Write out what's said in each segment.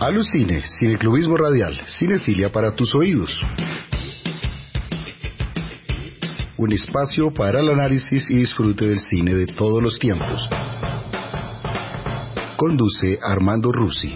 Alucine, Cineclubismo Radial, cinefilia para tus oídos. Un espacio para el análisis y disfrute del cine de todos los tiempos. Conduce Armando Rusi.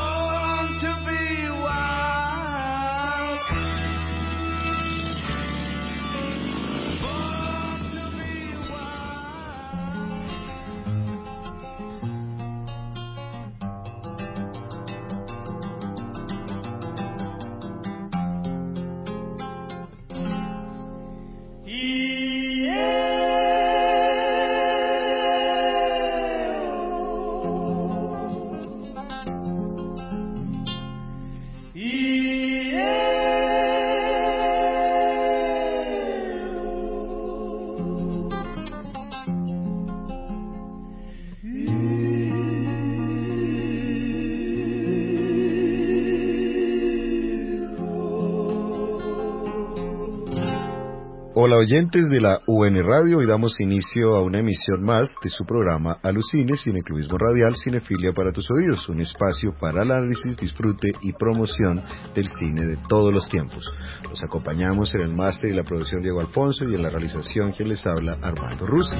Hola oyentes de la UN Radio, hoy damos inicio a una emisión más de su programa Alucine, Cineclubismo Radial, cinefilia para tus oídos, un espacio para el análisis, disfrute y promoción del cine de todos los tiempos. Los acompañamos en el máster y la producción Diego Alfonso y en la realización quien les habla Armando Rusi.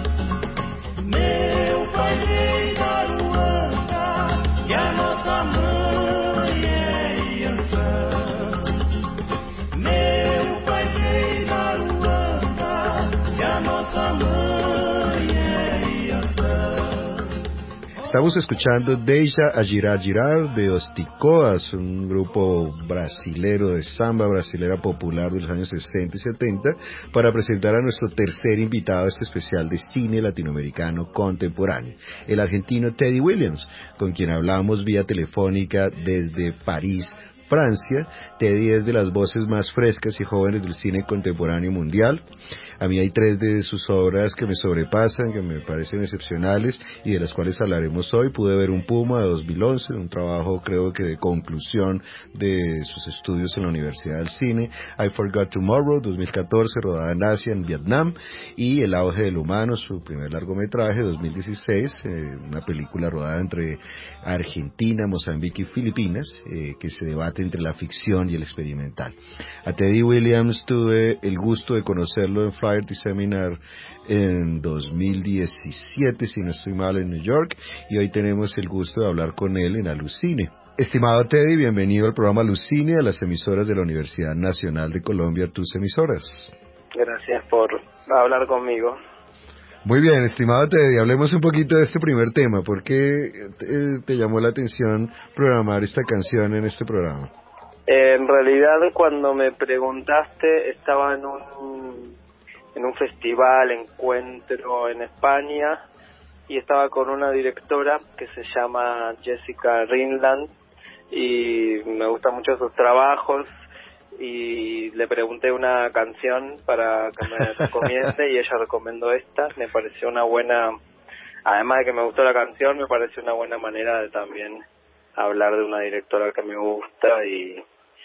Estamos escuchando Deixa a Girar Girar de Os Ticoas, un grupo brasilero de samba brasilera popular de los años 60 y 70, para presentar a nuestro tercer invitado a este especial de cine latinoamericano contemporáneo, el argentino Teddy Williams, con quien hablamos vía telefónica desde París, Francia. Teddy es de las voces más frescas y jóvenes del cine contemporáneo mundial. A mí hay 3 de sus obras que me sobrepasan, que me parecen excepcionales y de las cuales hablaremos hoy. Pude ver Un Puma de 2011, un trabajo creo que de conclusión de sus estudios en la Universidad del Cine. I Forgot Tomorrow, 2014, rodada en Asia, en Vietnam. Y El auge del humano, su primer largometraje, 2016, una película rodada entre Argentina, Mozambique y Filipinas, que se debate entre la ficción y el experimental. A Teddy Williams tuve el gusto de conocerlo en Flaherty Seminar en 2017, si no estoy mal, en New York, y hoy tenemos el gusto de hablar con él en Alucine. Estimado Teddy, bienvenido al programa Alucine, a las emisoras de la Universidad Nacional de Colombia, tus emisoras. Gracias por hablar conmigo. Muy bien, estimado Teddy, hablemos un poquito de este primer tema. ¿Por qué te llamó la atención programar esta canción en este programa? En realidad, cuando me preguntaste, estaba en un festival, encuentro en España, y estaba con una directora que se llama Jessica Rinland, y me gustan mucho sus trabajos, y le pregunté una canción para que me recomiende y ella recomendó esta. Me pareció una buena, además de que me gustó la canción, me pareció una buena manera de también hablar de una directora que me gusta, y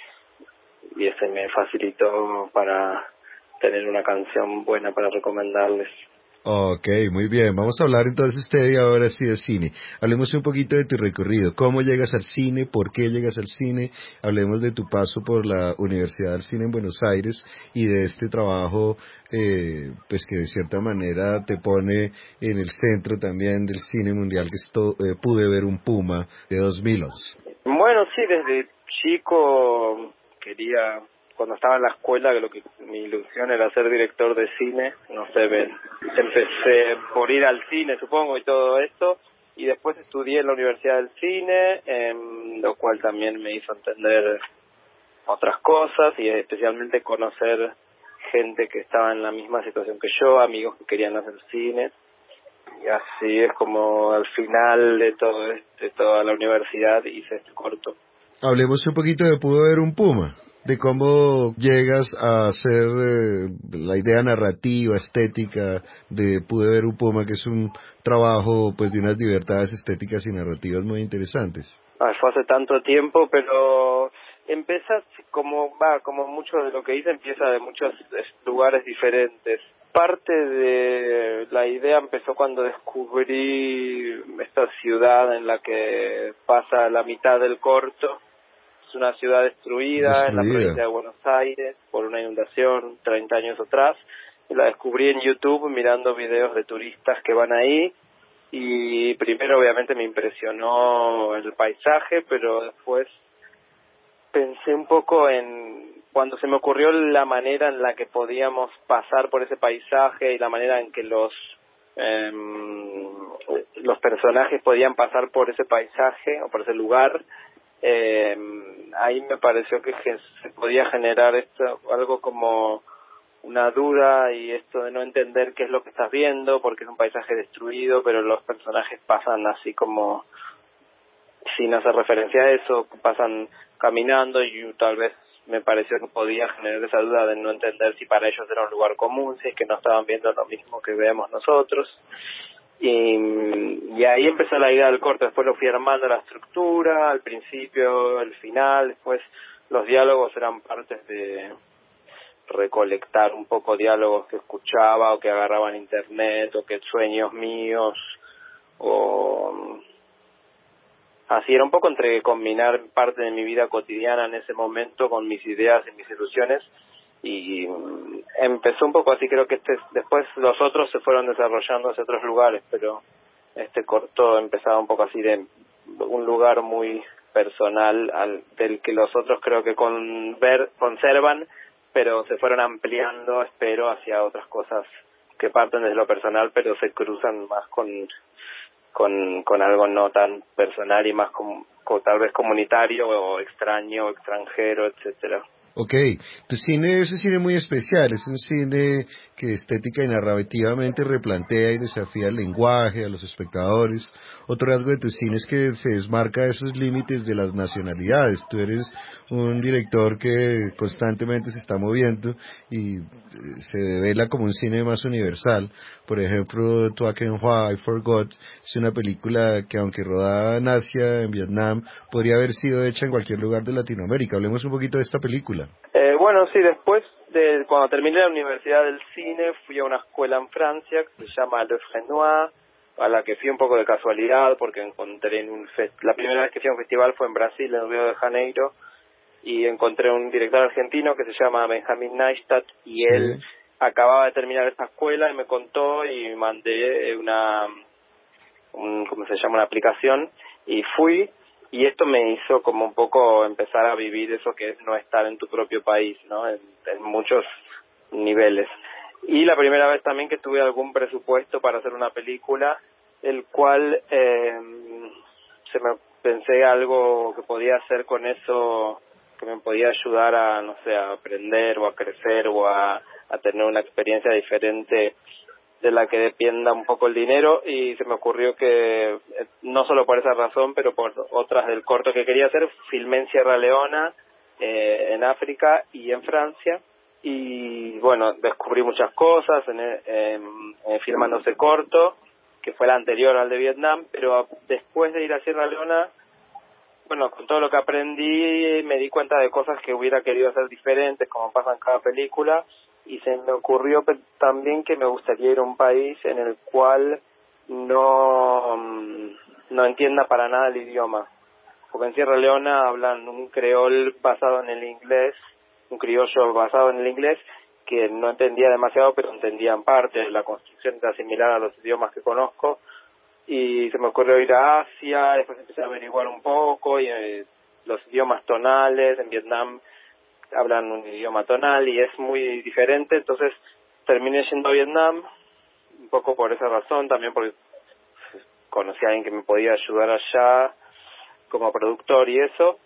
ese me facilitó para tener una canción buena para recomendarles. Ok, muy bien. Vamos a hablar entonces, Teddy, ahora sí de cine. Hablemos un poquito de tu recorrido. ¿Cómo llegas al cine? ¿Por qué llegas al cine? Hablemos de tu paso por la Universidad del Cine en Buenos Aires y de este trabajo, pues que de cierta manera te pone en el centro también del cine mundial, que Pude ver un Puma de 2011. Bueno, sí, desde chico quería, cuando estaba en la escuela, que mi ilusión era ser director de cine, no sé, empecé por ir al cine, supongo, y todo esto, y después estudié en la Universidad del Cine, lo cual también me hizo entender otras cosas, y especialmente conocer gente que estaba en la misma situación que yo, amigos que querían hacer cine, y así es como al final de toda la universidad hice este corto. Hablemos un poquito de Pude ver un Puma, de cómo llegas a hacer la idea narrativa, estética de Pude ver un Puma, que es un trabajo pues de unas libertades estéticas y narrativas muy interesantes. Fue hace tanto tiempo, pero empieza como mucho de lo que hice, empieza de muchos lugares diferentes. Parte de la idea empezó cuando descubrí esta ciudad en la que pasa la mitad del corto, una ciudad destruida en la provincia de Buenos Aires por una inundación 30 años atrás. Y la descubrí en YouTube mirando videos de turistas que van ahí, y primero obviamente me impresionó el paisaje, pero después pensé un poco en cuando se me ocurrió la manera en la que podíamos pasar por ese paisaje y la manera en que los personajes podían pasar por ese paisaje o por ese lugar. Ahí me pareció que se podía generar esto, algo como una duda, y esto de no entender qué es lo que estás viendo, porque es un paisaje destruido, pero los personajes pasan así como sin hacer referencia a eso, pasan caminando, y tal vez me pareció que podía generar esa duda de no entender si para ellos era un lugar común, si es que no estaban viendo lo mismo que vemos nosotros. Y ahí empezó la idea del corto. Después lo fui armando la estructura, al principio, el final, después los diálogos eran partes de recolectar un poco diálogos que escuchaba o que agarraba en internet, o que sueños míos, o así era un poco entre combinar parte de mi vida cotidiana en ese momento con mis ideas y mis ilusiones. Y empezó un poco así. Creo que después los otros se fueron desarrollando hacia otros lugares, pero este corto empezaba un poco así, de un lugar muy personal del que los otros creo que conservan, pero se fueron ampliando, espero, hacia otras cosas que parten desde lo personal, pero se cruzan más con algo no tan personal y más tal vez comunitario o extraño, extranjero, etcétera. Ok, tu cine es un cine muy especial, es un cine que estética y narrativamente replantea y desafía el lenguaje, a los espectadores. Otro rasgo de tu cine es que se desmarca de esos límites de las nacionalidades. Tú eres un director que constantemente se está moviendo y se devela como un cine más universal. Por ejemplo, Tuaquenhua, I Forgot, es una película que, aunque rodada en Asia, en Vietnam, podría haber sido hecha en cualquier lugar de Latinoamérica. Hablemos un poquito de esta película. Bueno, sí, después cuando terminé la Universidad del Cine, fui a una escuela en Francia que se llama Le Fresnois, a la que fui un poco de casualidad porque encontré la primera vez que fui a un festival fue en Brasil, en Río de Janeiro, y encontré un director argentino que se llama Benjamin Neistat, y él acababa de terminar esta escuela y me contó, y mandé ¿cómo se llama? Una aplicación, y fui. Y esto me hizo como un poco empezar a vivir eso que es no estar en tu propio país, ¿no? En muchos niveles. Y la primera vez también que tuve algún presupuesto para hacer una película, el cual pensé algo que podía hacer con eso, que me podía ayudar a, no sé, a aprender o a crecer o a tener una experiencia diferente de la que dependa un poco el dinero, y se me ocurrió que no solo por esa razón, pero por otras del corto que quería hacer, filmé en Sierra Leona, en África y en Francia, y bueno, descubrí muchas cosas filmando ese corto, que fue el anterior al de Vietnam, pero después de ir a Sierra Leona, bueno, con todo lo que aprendí, me di cuenta de cosas que hubiera querido hacer diferentes, como pasa en cada película, y se me ocurrió también que me gustaría ir a un país en el cual no entienda para nada el idioma. Porque en Sierra Leona hablan un creol basado en el inglés, un criollo basado en el inglés, que no entendía demasiado, pero entendía en parte. La construcción era similar a los idiomas que conozco, y se me ocurrió ir a Asia. Después empecé a averiguar un poco, y los idiomas tonales en Vietnam hablan un idioma tonal y es muy diferente, entonces terminé yendo a Vietnam un poco por esa razón, también porque conocí a alguien que me podía ayudar allá como productor y eso,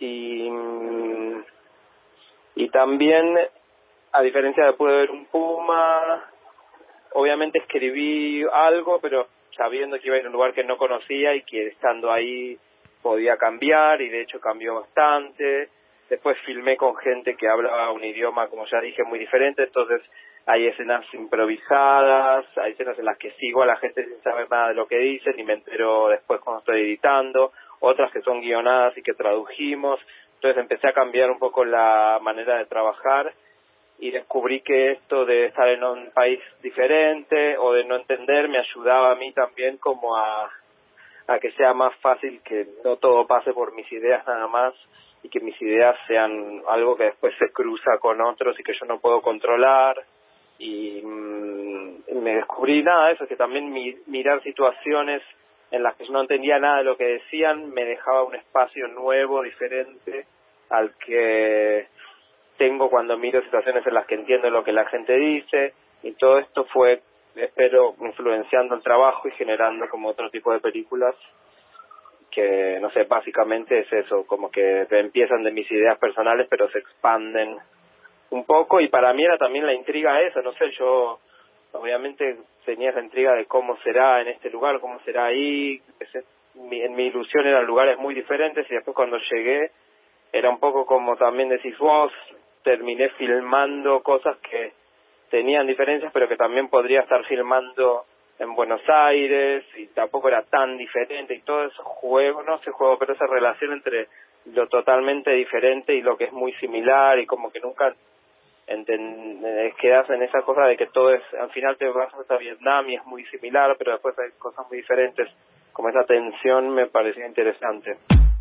y también, a diferencia de pude ver un puma, obviamente escribí algo, pero sabiendo que iba a ir a un lugar que no conocía y que estando ahí podía cambiar, y de hecho cambió bastante. Después filmé con gente que hablaba un idioma, como ya dije, muy diferente, entonces hay escenas improvisadas, hay escenas en las que sigo a la gente sin saber nada de lo que dicen y me entero después cuando estoy editando, otras que son guionadas y que tradujimos. Entonces empecé a cambiar un poco la manera de trabajar, y descubrí que esto de estar en un país diferente o de no entender me ayudaba a mí también como a que sea más fácil, que no todo pase por mis ideas nada más, y que mis ideas sean algo que después se cruza con otros y que yo no puedo controlar. Y me descubrí eso, que también mirar situaciones en las que yo no entendía nada de lo que decían me dejaba un espacio nuevo, diferente al que tengo cuando miro situaciones en las que entiendo lo que la gente dice, y todo esto fue, espero, influenciando el trabajo y generando como otro tipo de películas que, no sé, básicamente es eso, como que empiezan de mis ideas personales pero se expanden un poco, y para mí era también la intriga esa, no sé, yo obviamente tenía esa intriga de cómo será en este lugar, cómo será ahí, en mi ilusión eran lugares muy diferentes, y después cuando llegué era un poco como también decís vos, terminé filmando cosas que tenían diferencias pero que también podría estar filmando en Buenos Aires y tampoco era tan diferente, y todo ese juego, no ese juego, pero esa relación entre lo totalmente diferente y lo que es muy similar, y como que nunca quedas en esa cosa de que todo es, al final te vas hasta Vietnam y es muy similar, pero después hay cosas muy diferentes, como esa tensión me parecía interesante.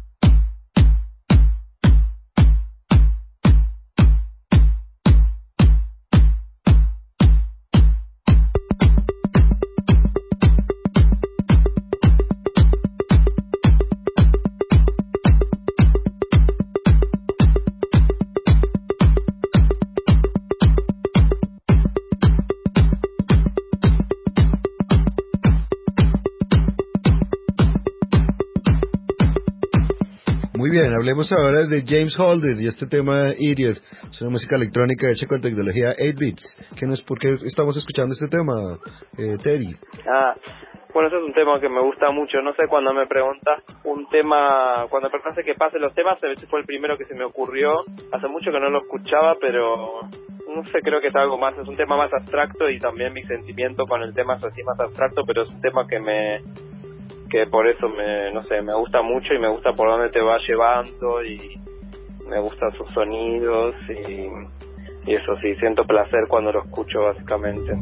Muy bien, hablemos ahora de James Holden y este tema Idiot. Es una música electrónica hecha con tecnología 8 bits. ¿Por qué estamos escuchando este tema, Teddy? Bueno, ese es un tema que me gusta mucho. No sé, cuando me preguntas un tema, cuando me preguntaste que pase los temas, a veces fue el primero que se me ocurrió. Hace mucho que no lo escuchaba, pero no sé, creo que es algo más, es un tema más abstracto, y también mi sentimiento con el tema es así más abstracto, pero es un tema que por eso no sé, me gusta mucho, y me gusta por dónde te va llevando, y me gustan sus sonidos, y eso sí, siento placer cuando lo escucho básicamente.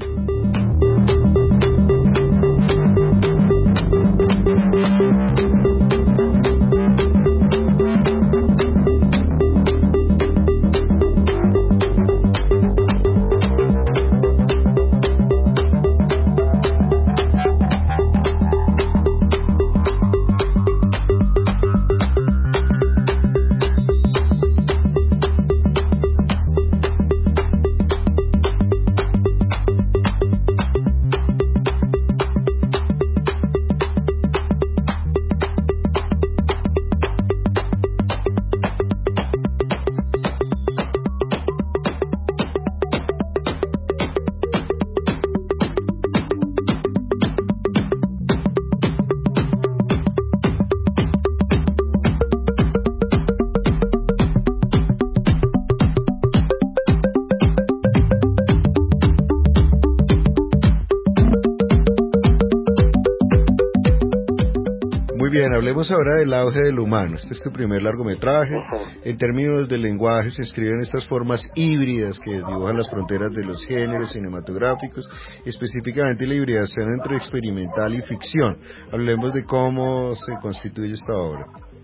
Muy bien, hablemos ahora del auge del humano. Este es tu primer largometraje. En términos de lenguaje se escriben estas formas híbridas que dibujan las fronteras de los géneros cinematográficos, específicamente la hibridación entre experimental y ficción. Hablemos de cómo se constituye esta obra.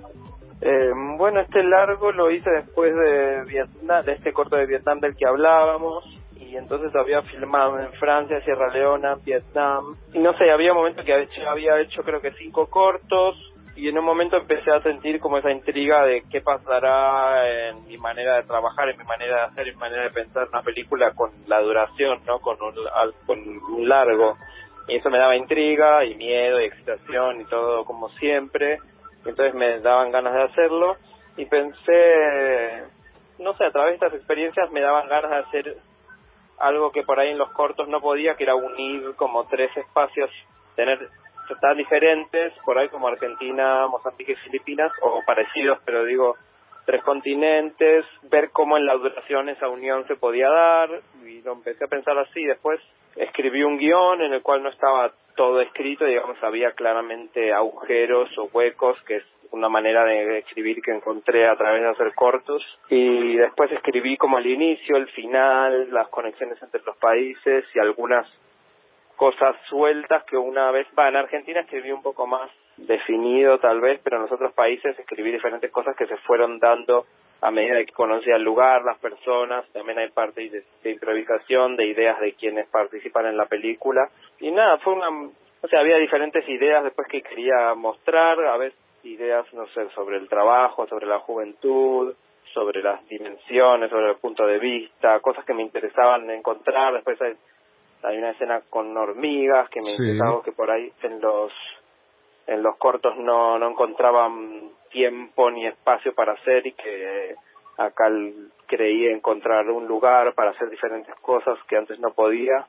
Bueno, este largo lo hice después de Vietnam, de este corto de Vietnam del que hablábamos, y entonces había filmado en Francia, Sierra Leona, Vietnam, y no sé, había un momento que había hecho creo que 5 cortos, y en un momento empecé a sentir como esa intriga de qué pasará en mi manera de trabajar, en mi manera de hacer, en mi manera de pensar una película con la duración, ¿no? Con un largo, y eso me daba intriga y miedo y excitación y todo como siempre. Entonces me daban ganas de hacerlo, y pensé, no sé, a través de estas experiencias me daban ganas de hacer algo que por ahí en los cortos no podía, que era unir como 3 espacios, tener tan diferentes, por ahí como Argentina, Mozambique y Filipinas, o parecidos, pero digo, 3 continentes, ver cómo en la duración esa unión se podía dar, y lo empecé a pensar así. Después escribí un guión en el cual no estaba todo escrito, digamos, había claramente agujeros o huecos, que es una manera de escribir que encontré a través de hacer cortos, y después escribí como el inicio, el final, las conexiones entre los países y algunas cosas sueltas que una vez, en Argentina escribí un poco más definido tal vez, pero en los otros países escribí diferentes cosas que se fueron dando a medida que conocía el lugar, las personas. También hay parte de improvisación, de ideas de quienes participan en la película. Y nada, o sea, había diferentes ideas después que quería mostrar, a veces ideas, no sé, sobre el trabajo, sobre la juventud, sobre las dimensiones, sobre el punto de vista, cosas que me interesaban encontrar. Después hay una escena con hormigas que me interesaba, que por ahí en los cortos no encontraban tiempo ni espacio para hacer, y que acá creí encontrar un lugar para hacer diferentes cosas que antes no podía.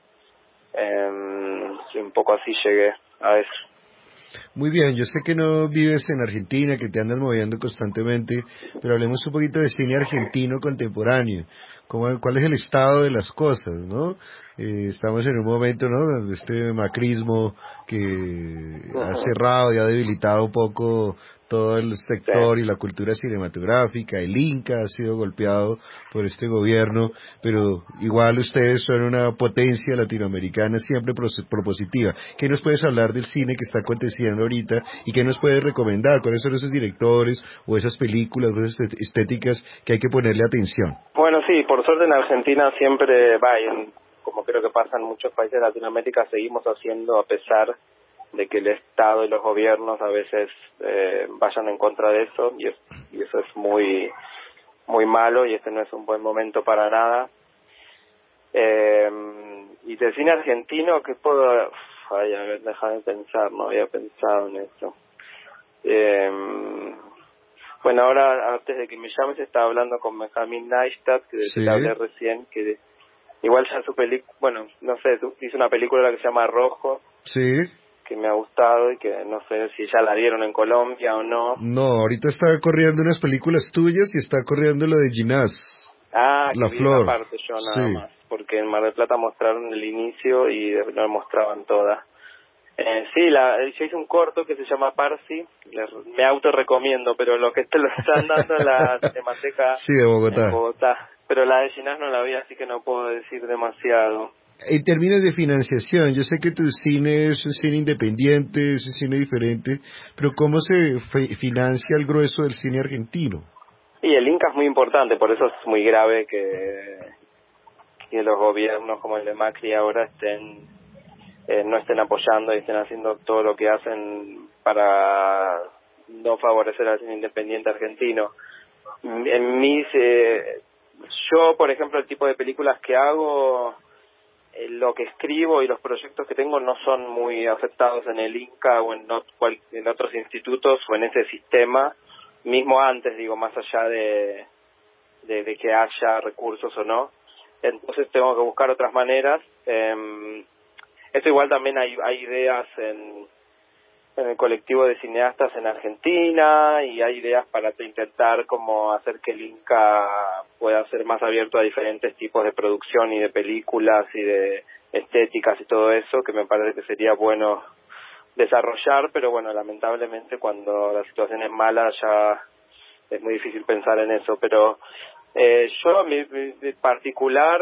Y un poco así llegué a eso. Muy bien, yo sé que no vives en Argentina, que te andas moviendo constantemente, pero hablemos un poquito de cine argentino contemporáneo. ¿Cuál es el estado de las cosas, no? Estamos en un momento, ¿no?, de este macrismo que ha cerrado y ha debilitado un poco todo el sector y la cultura cinematográfica. El Inca ha sido golpeado por este gobierno, pero igual ustedes son una potencia latinoamericana siempre propositiva. ¿Qué nos puedes hablar del cine que está aconteciendo ahorita y qué nos puedes recomendar? ¿Cuáles son esos directores o esas películas o esas estéticas que hay que ponerle atención? Bueno, sí, por suerte en Argentina siempre como creo que pasa en muchos países de Latinoamérica, seguimos haciendo, a pesar de que el Estado y los gobiernos a veces vayan en contra de eso, y eso es muy muy malo, y este no es un buen momento para nada. Y de cine argentino, ¿qué puedo...? A ver, déjame pensar, no había pensado en esto. Bueno, ahora, antes de que me llames, estaba hablando con Benjamín Neistat, que te hablé recién, que igual ya su película, bueno, no sé, hizo una película que se llama Rojo, que me ha gustado, y que no sé si ya la dieron en Colombia o no. No, ahorita está corriendo unas películas tuyas y está corriendo la de Ginás. La vi una parte yo nada más, porque en Mar del Plata mostraron el inicio y no mostraban todas. Yo hice un corto que se llama Parsi, me autorrecomiendo, pero lo que lo están dando en la Cinemateca de Bogotá. En Bogotá. Pero la de Ginás no la vi, así que no puedo decir demasiado. En términos de financiación, yo sé que tu cine es un cine independiente, es un cine diferente, pero ¿cómo se financia el grueso del cine argentino? Y el Inca es muy importante, por eso es muy grave que los gobiernos como el de Macri ahora no estén apoyando y estén haciendo todo lo que hacen para no favorecer al cine independiente argentino. Yo, por ejemplo, el tipo de películas que hago, lo que escribo y los proyectos que tengo no son muy aceptados en el Inca o en otros institutos o en ese sistema, mismo antes, digo, más allá de que haya recursos o no. Entonces tengo que buscar otras maneras. Esto igual también hay ideas en el colectivo de cineastas en Argentina, y hay ideas para intentar como hacer que el Inca pueda ser más abierto a diferentes tipos de producción y de películas y de estéticas y todo eso, que me parece que sería bueno desarrollar, pero bueno, lamentablemente cuando la situación es mala ya es muy difícil pensar en eso. Pero yo en particular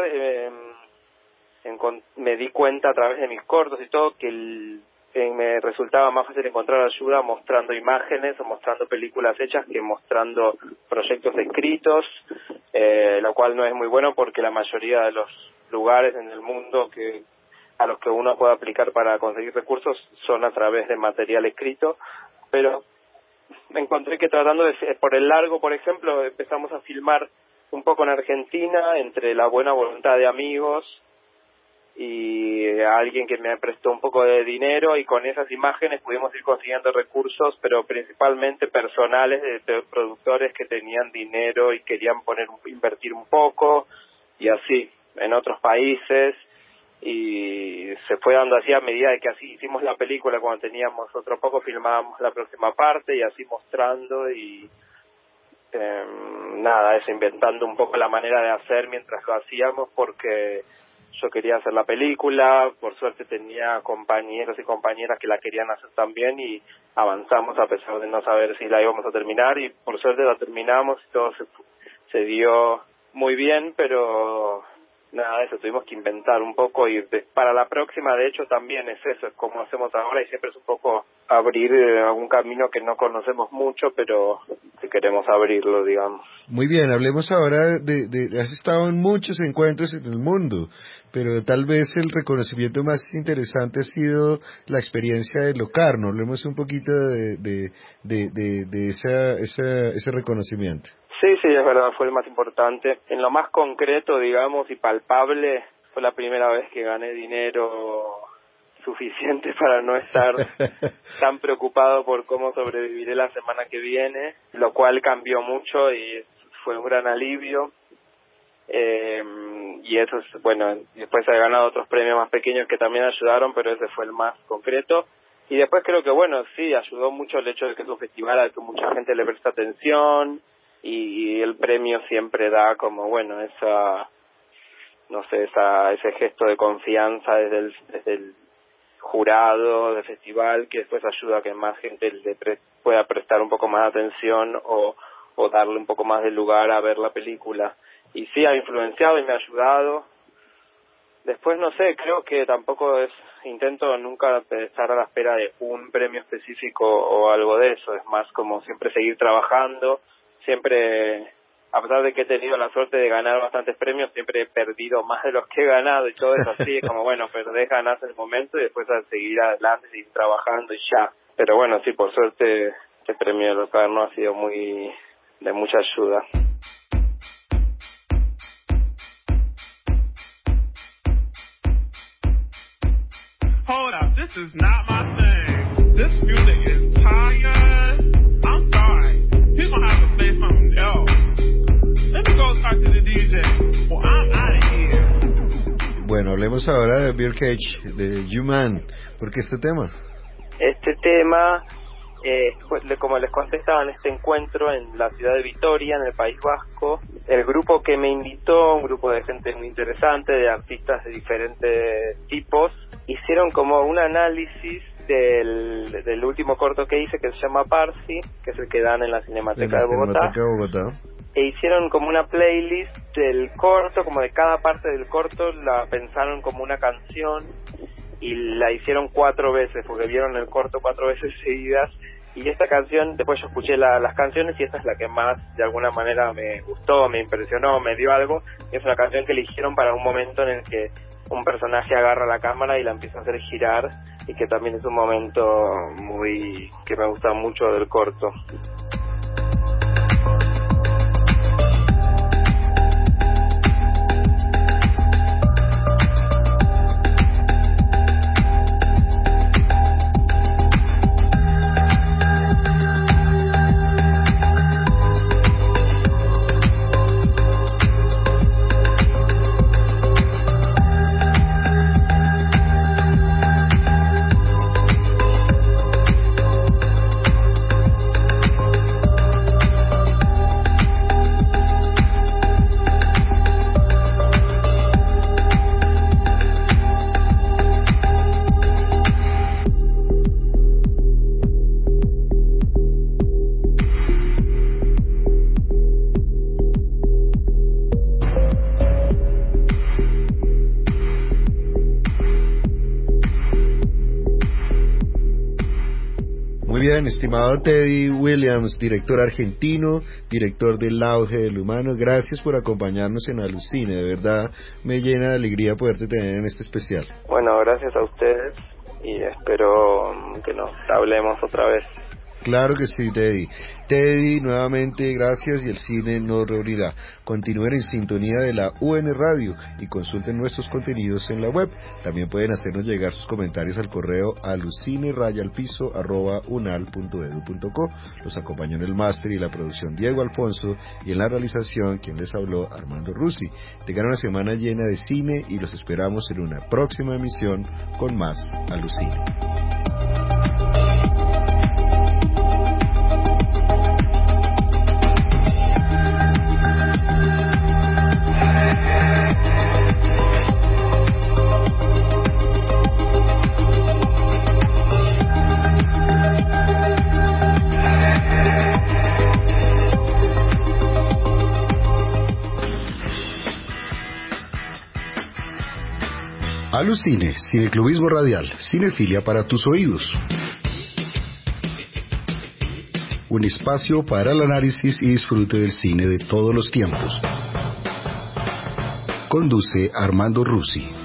me di cuenta a través de mis cortos y todo que me resultaba más fácil encontrar ayuda mostrando imágenes o mostrando películas hechas que mostrando proyectos escritos, lo cual no es muy bueno porque la mayoría de los lugares en el mundo a los que uno puede aplicar para conseguir recursos son a través de material escrito. Pero me encontré que por el largo, por ejemplo, empezamos a filmar un poco en Argentina entre la buena voluntad de amigos y alguien que me prestó un poco de dinero, y con esas imágenes pudimos ir consiguiendo recursos, pero principalmente personales de productores que tenían dinero y querían invertir un poco, y así en otros países, y se fue dando así a medida de que así hicimos la película. Cuando teníamos otro poco filmábamos la próxima parte y así mostrando, y eso, inventando un poco la manera de hacer mientras lo hacíamos, porque yo quería hacer la película. Por suerte tenía compañeros y compañeras que la querían hacer también, y avanzamos a pesar de no saber si la íbamos a terminar, y por suerte la terminamos y todo se dio muy bien. Pero eso, tuvimos que inventar un poco, y para la próxima de hecho también es eso, es como hacemos ahora, y siempre es un poco abrir algún camino que no conocemos mucho, pero que queremos abrirlo, digamos. Muy bien, hablemos ahora has estado en muchos encuentros en el mundo, pero tal vez el reconocimiento más interesante ha sido la experiencia de Locarno. Hablemos un poquito de ese reconocimiento. Sí, es verdad, fue el más importante. En lo más concreto, digamos, y palpable, fue la primera vez que gané dinero suficiente para no estar tan preocupado por cómo sobreviviré la semana que viene, lo cual cambió mucho y fue un gran alivio. Y eso es, bueno, después he ganado otros premios más pequeños que también ayudaron, pero ese fue el más concreto. Y después creo que, bueno, sí, ayudó mucho el hecho de que es un festival al que mucha gente le presta atención y el premio siempre da como, bueno, ese gesto de confianza desde el jurado del festival, que después ayuda a que más gente pueda prestar un poco más de atención o darle un poco más de lugar a ver la película. Y sí, ha influenciado y me ha ayudado. Después, no sé, creo que tampoco intento nunca estar a la espera de un premio específico o algo de eso. Es más como siempre seguir trabajando. Siempre, a pesar de que he tenido la suerte de ganar bastantes premios, siempre he perdido más de los que he ganado y todo eso así. Es como, bueno, perdés, ganás en el momento y después a seguir adelante, seguir trabajando y ya. Pero bueno, sí, por suerte este premio de Locarno ha sido de mucha ayuda. Hold up, this is not my thing. This music is tired. I'm sorry. He's gonna have to play something else. Let me go talk to the DJ. Well, I'm out of here. Bueno, hablemos ahora de Bill Cage, de Human. ¿Por qué este tema? Este tema, como les conté, estaba en este encuentro en la ciudad de Vitoria, en el País Vasco. El grupo que me invitó, un grupo de gente muy interesante, de artistas de diferentes tipos, hicieron como un análisis del último corto que hice, que se llama Parsi, que es el que dan en la Cinemateca de Bogotá. E hicieron como una playlist del corto, como de cada parte del corto, la pensaron como una canción y la hicieron 4 veces, porque vieron el corto 4 veces seguidas. Y esta canción, después yo escuché las canciones y esta es la que más de alguna manera me gustó, me impresionó, me dio algo. Es una canción que eligieron para un momento en el que un personaje agarra la cámara y la empieza a hacer girar, y que también es un momento que me gusta mucho del corto. Estimado Teddy Williams, director argentino, director del Auge del Humano, gracias por acompañarnos en Alucine. De verdad me llena de alegría poderte tener en este especial. Bueno, gracias a ustedes y espero que nos hablemos otra vez. Claro que sí, Teddy. Teddy, nuevamente gracias y el cine nos reunirá. Continúen en sintonía de la UN Radio y consulten nuestros contenidos en la web. También pueden hacernos llegar sus comentarios al correo alucine@unal.edu.co. Los acompañó en el máster y la producción Diego Alfonso, y en la realización quien les habló, Armando Rusi. Tengan una semana llena de cine y los esperamos en una próxima emisión con más Alucine. Alucine, cineclubismo radial, cinefilia para tus oídos. un espacio para el análisis y disfrute del cine de todos los tiempos. Conduce Armando Rusi.